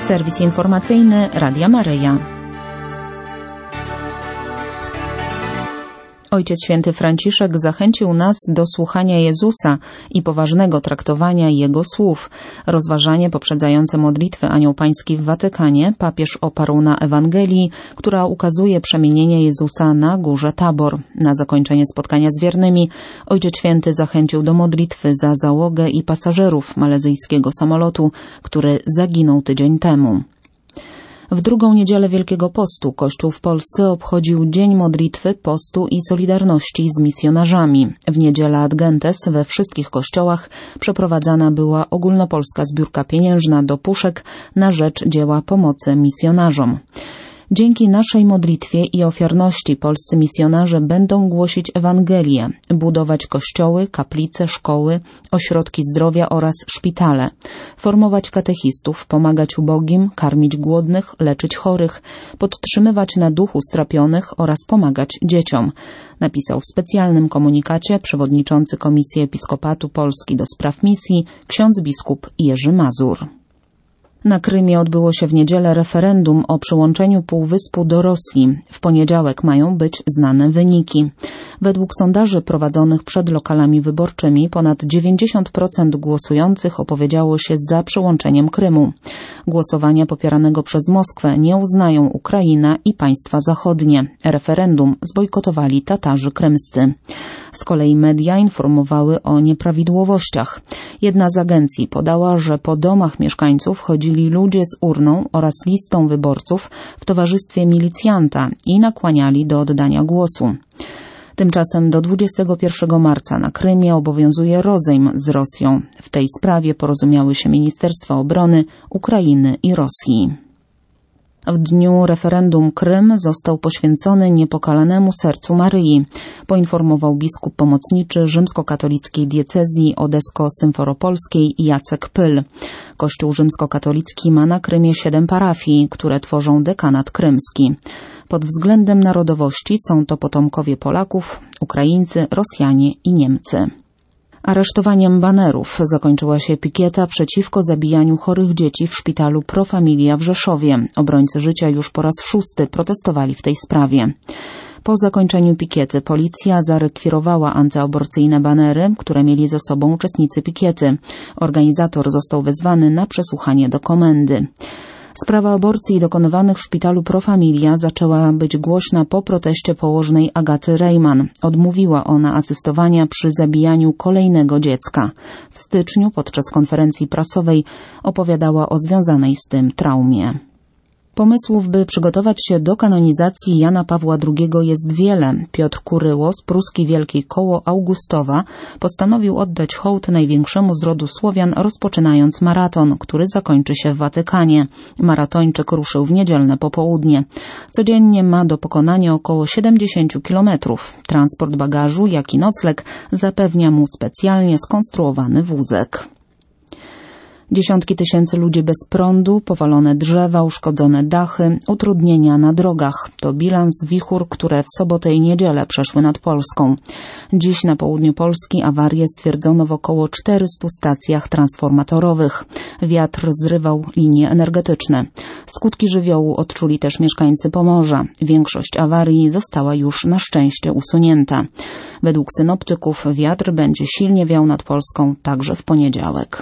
Serwis informacyjny Radia Maryja. Ojciec Święty Franciszek zachęcił nas do słuchania Jezusa i poważnego traktowania Jego słów. Rozważanie poprzedzające modlitwy Anioł Pański w Watykanie papież oparł na Ewangelii, która ukazuje przemienienie Jezusa na górze Tabor. Na zakończenie spotkania z wiernymi Ojciec Święty zachęcił do modlitwy za załogę i pasażerów malezyjskiego samolotu, który zaginął tydzień temu. W drugą niedzielę Wielkiego Postu Kościół w Polsce obchodził Dzień Modlitwy, Postu i Solidarności z misjonarzami. W niedzielę Ad Gentes we wszystkich kościołach przeprowadzana była ogólnopolska zbiórka pieniężna do puszek na rzecz dzieła pomocy misjonarzom. Dzięki naszej modlitwie i ofiarności polscy misjonarze będą głosić Ewangelię, budować kościoły, kaplice, szkoły, ośrodki zdrowia oraz szpitale, formować katechistów, pomagać ubogim, karmić głodnych, leczyć chorych, podtrzymywać na duchu strapionych oraz pomagać dzieciom, napisał w specjalnym komunikacie przewodniczący Komisji Episkopatu Polski do spraw misji ksiądz biskup Jerzy Mazur. Na Krymie odbyło się w niedzielę referendum o przyłączeniu półwyspu do Rosji. W poniedziałek mają być znane wyniki. Według sondaży prowadzonych przed lokalami wyborczymi ponad 90% głosujących opowiedziało się za przyłączeniem Krymu. Głosowania popieranego przez Moskwę nie uznają Ukraina i państwa zachodnie. Referendum zbojkotowali Tatarzy krymscy. Z kolei media informowały o nieprawidłowościach. Jedna z agencji podała, że po domach mieszkańców chodzili ludzie z urną oraz listą wyborców w towarzystwie milicjanta i nakłaniali do oddania głosu. Tymczasem do 21 marca na Krymie obowiązuje rozejm z Rosją. W tej sprawie porozumiały się Ministerstwa Obrony Ukrainy i Rosji. W dniu referendum Krym został poświęcony niepokalanemu sercu Maryi, poinformował biskup pomocniczy rzymskokatolickiej diecezji odesko-symferopolskiej Jacek Pyl. Kościół rzymskokatolicki ma na Krymie 7 parafii, które tworzą dekanat krymski. Pod względem narodowości są to potomkowie Polaków, Ukraińcy, Rosjanie i Niemcy. Aresztowaniem banerów zakończyła się pikieta przeciwko zabijaniu chorych dzieci w szpitalu Pro Familia w Rzeszowie. Obrońcy życia już po raz 6 protestowali w tej sprawie. Po zakończeniu pikiety policja zarekwirowała antyaborcyjne banery, które mieli ze sobą uczestnicy pikiety. Organizator został wezwany na przesłuchanie do komendy. Sprawa aborcji dokonywanych w szpitalu Pro Familia zaczęła być głośna po proteście położnej Agaty Rejman. Odmówiła ona asystowania przy zabijaniu kolejnego dziecka. W styczniu podczas konferencji prasowej opowiadała o związanej z tym traumie. Pomysłów, by przygotować się do kanonizacji Jana Pawła II jest wiele. Piotr Kuryło z pruski Wielkiej Koło Augustowa postanowił oddać hołd największemu z rodu Słowian, rozpoczynając maraton, który zakończy się w Watykanie. Maratończyk ruszył w niedzielne popołudnie. Codziennie ma do pokonania około 70 kilometrów. Transport bagażu, jak i nocleg zapewnia mu specjalnie skonstruowany wózek. Dziesiątki tysięcy ludzi bez prądu, powalone drzewa, uszkodzone dachy, utrudnienia na drogach. To bilans wichur, które w sobotę i niedzielę przeszły nad Polską. Dziś na południu Polski awarię stwierdzono w około 400 stacjach transformatorowych. Wiatr zrywał linie energetyczne. Skutki żywiołu odczuli też mieszkańcy Pomorza. Większość awarii została już na szczęście usunięta. Według synoptyków wiatr będzie silnie wiał nad Polską także w poniedziałek.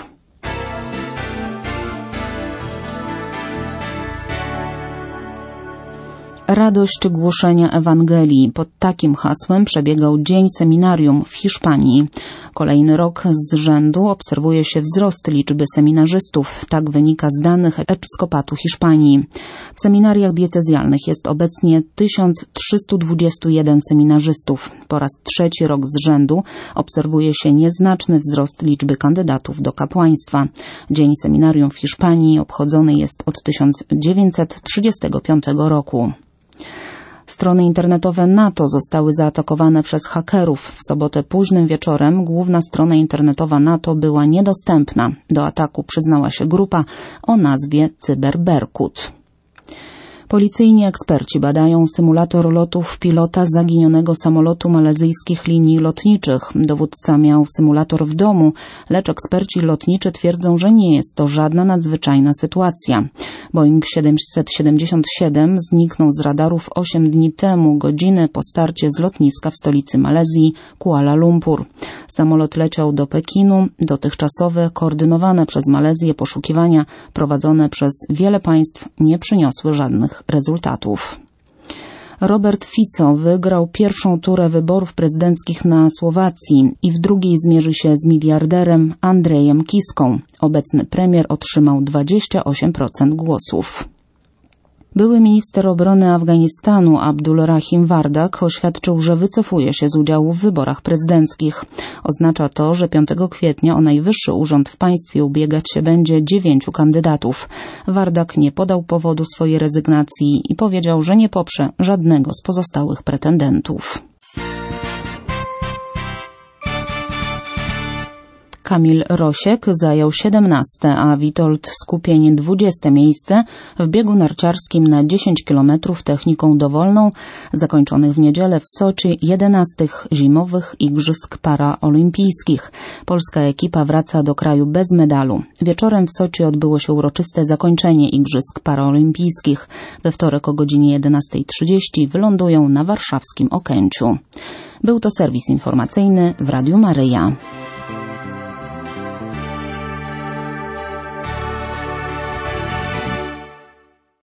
Radość głoszenia Ewangelii. Pod takim hasłem przebiegał Dzień Seminarium w Hiszpanii. Kolejny rok z rzędu obserwuje się wzrost liczby seminarzystów. Tak wynika z danych Episkopatu Hiszpanii. W seminariach diecezjalnych jest obecnie 1321 seminarzystów. Po raz 3 rok z rzędu obserwuje się nieznaczny wzrost liczby kandydatów do kapłaństwa. Dzień Seminarium w Hiszpanii obchodzony jest od 1935 roku. Strony internetowe NATO zostały zaatakowane przez hakerów. W sobotę późnym wieczorem główna strona internetowa NATO była niedostępna. Do ataku przyznała się grupa o nazwie Cyberberkut. Policyjni eksperci badają symulator lotów pilota zaginionego samolotu malezyjskich linii lotniczych. Dowódca miał symulator w domu, lecz eksperci lotniczy twierdzą, że nie jest to żadna nadzwyczajna sytuacja. Boeing 777 zniknął z radarów 8 dni temu, godzinę po starcie z lotniska w stolicy Malezji, Kuala Lumpur. Samolot leciał do Pekinu. Dotychczasowe, koordynowane przez Malezję poszukiwania prowadzone przez wiele państw nie przyniosły żadnych rezultatów. Robert Fico wygrał pierwszą turę wyborów prezydenckich na Słowacji i w drugiej zmierzy się z miliarderem Andrejem Kiską. Obecny premier otrzymał 28% głosów. Były minister obrony Afganistanu Abdul Rahim Wardak oświadczył, że wycofuje się z udziału w wyborach prezydenckich. Oznacza to, że 5 kwietnia o najwyższy urząd w państwie ubiegać się będzie 9 kandydatów. Wardak nie podał powodu swojej rezygnacji i powiedział, że nie poprze żadnego z pozostałych pretendentów. Kamil Rosiek zajął 17, a Witold Skupień 20 miejsce w biegu narciarskim na 10 km techniką dowolną, zakończonych w niedzielę w Soczi 11 zimowych igrzysk paraolimpijskich. Polska ekipa wraca do kraju bez medalu. Wieczorem w Soczi odbyło się uroczyste zakończenie igrzysk paraolimpijskich. We wtorek o godzinie 11:30 wylądują na warszawskim Okęciu. Był to serwis informacyjny w Radiu Maryja.